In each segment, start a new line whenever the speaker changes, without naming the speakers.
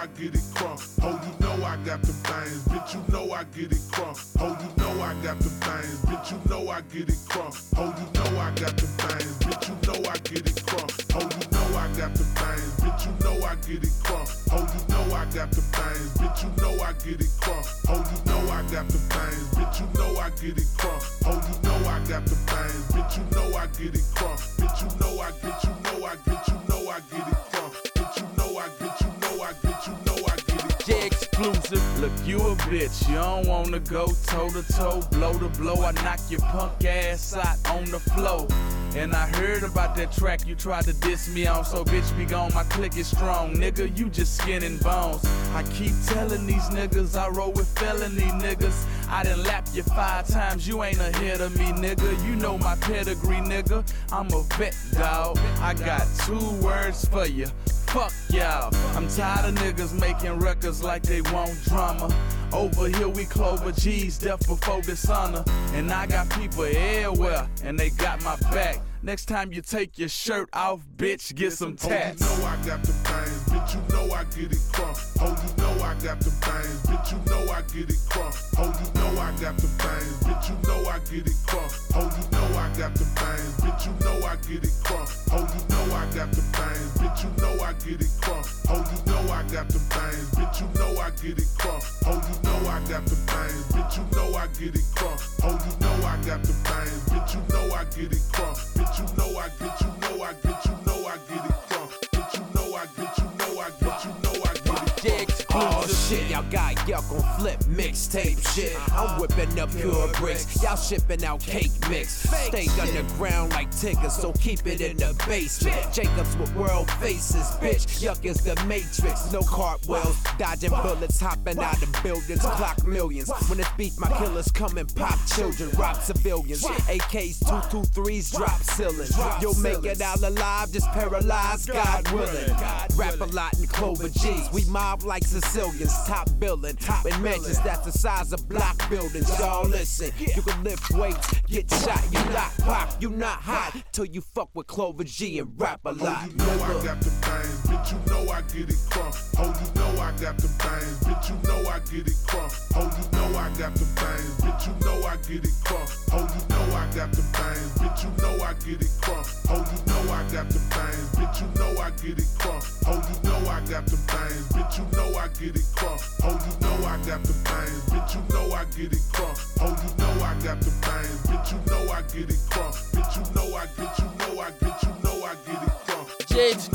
I get it crunk. Oh, you know I got the bangs, bitch, you know I get it crunk. Oh, you know I got the bangs, bitch, you know I get it crunk. Oh, you know I got the bangs, bitch, you know I get it crunk. Oh, you know I got the bangs, bitch, you know I get it crunk. Oh, you know I got the bangs, bitch, you know I get it crunk. Oh, you know I got the bangs, bitch, you know I get it crunk. Oh, you know I got the bangs, bitch, you know I get it crunk. Bitch, you know I get, you know I get, you know I get it crunk. Bitch, you know I get, you know I get, you know I get it crunk.
Yeah, exclusive. Look, you a bitch. You don't wanna go toe to toe, blow to blow. I knock your punk ass out on the floor. And I heard about that track you tried to diss me on, so bitch be gone, my clique is strong. Nigga, you just skin and bones. I keep telling these niggas I roll with felony niggas. I done lap you 5 times, you ain't ahead of me, nigga. You know my pedigree, nigga. I'm a vet, dawg. I got 2 words for you. Fuck y'all. I'm tired of niggas making records like they want drama. Over here we Clover G's, death before dishonor. And I got people everywhere, and they got my back. Next time you take your shirt off, bitch, get some tats.
Oh, you know I got the bangs, bitch, you know I get it crunk. Oh, you know I got the bangs, bitch, you know I get it crunk. Oh, you know I got the bangs, bitch, you know I get it crunk. Oh, you know I got the bangs, bitch, you know I get it crunk. Oh, you know I got the bangs, bitch, you know I get it crunk. Oh, you know I got the bangs, bitch, you know I get it crunk. Oh, you know I got the bangs, bitch, you know I get it crunk. Oh, you know I got the bangs, bitch, you know I get it crunk. Bitch, you know I get, you know I get, you know I get it crunk. Bitch, you know I get, you know I get, you know I get it crunk.
Oh shit, y'all got yuck on flip mixtape shit. I'm whipping up pure bricks, y'all shipping out cake mix. Stay underground like Tigger, so keep it in the basement. Jacobs with world faces, bitch. Yuck is the Matrix, no cartwheels, dodging bullets, hopping out of buildings, clock millions. When it's beat, my killers come and pop children, rob civilians. AKs, 223s, drop ceilings. You'll make it out alive, just paralyzed, God willing. Rap a lot in Clover G's, we mob like Sicilians, top billing. In mansions that's the size of block buildings. Y'all listen, you can lift weights, get shot, you not pop, you not hot till you fuck with Clover G and rap a lot.
Oh, you know I got the bangs, bitch, you know I get it crunk. Oh, you know I got the bangs, bitch, you know I get it crunk. Oh, you know I got the bangs, bitch, you know I get it crunk. Oh, you know I got the bangs, bitch, you know I get it crunk. Oh, you know I got the bangs, bitch, you know I get it crunk. Oh, you know I got the bangs, bitch, you know I get it crunk. Oh, you know I got the bangs, bitch, you know I get it crunk. Oh, you know I got the bangs, bitch, you know I get it crunk. Bitch, you know I get, you know I get, you know I get it crunk.
J's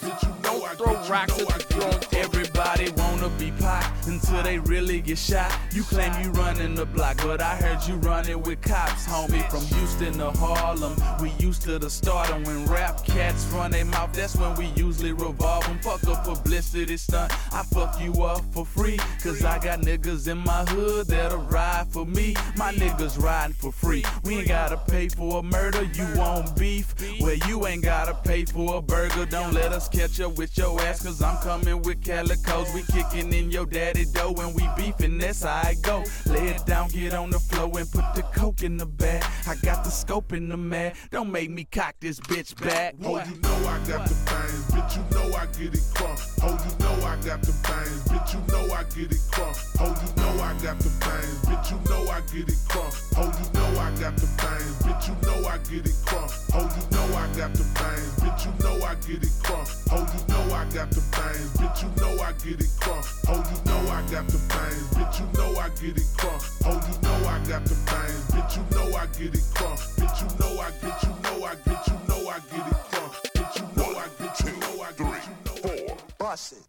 don't throw rocks at the joint. Everybody wanna be pop until they really get shot. You claim you running the block, but I heard you running with cops, homie. From Houston to Harlem, we used to the stardom. When rap cats run their mouth, that's when we usually revolve them. Fuck a publicity stunt, I fuck you up for free. Cause I got niggas in my hood that'll ride for me. My niggas riding for free. We ain't gotta pay for a murder, you want beef? Well, you ain't gotta pay for a burger. Don't let us catch up with your ass, cause I'm coming with calicos. We kicking in your daddy dough and we beefing, that's how I go. Lay it down, get on the floor and put the coke in the bag. I got the scope in the man, don't make me cock this bitch back.
Oh, you know I got the bangs, bitch, you know I get it crunk. Oh, you know I got the bangs, bitch, you know I get it crunk. Oh, you know I got the bangs, bitch, you know I get it crunk. Oh, you know I got the bangs, bitch, you know I get it crunk. Oh, you know I got the bangs, bitch, you know I get it crunk. Oh, you know I got the bangs, bitch, you know I get it crunk. Oh, you know I got the bangs, bitch, you know I get it crunk. Oh, you know I got the bangs, bitch, you know I get it crunk. Bitch, you know I get, you know I get, you know I get it crunk. Bitch, you know I get, you know I get, you know I get it crunk.
Bust it.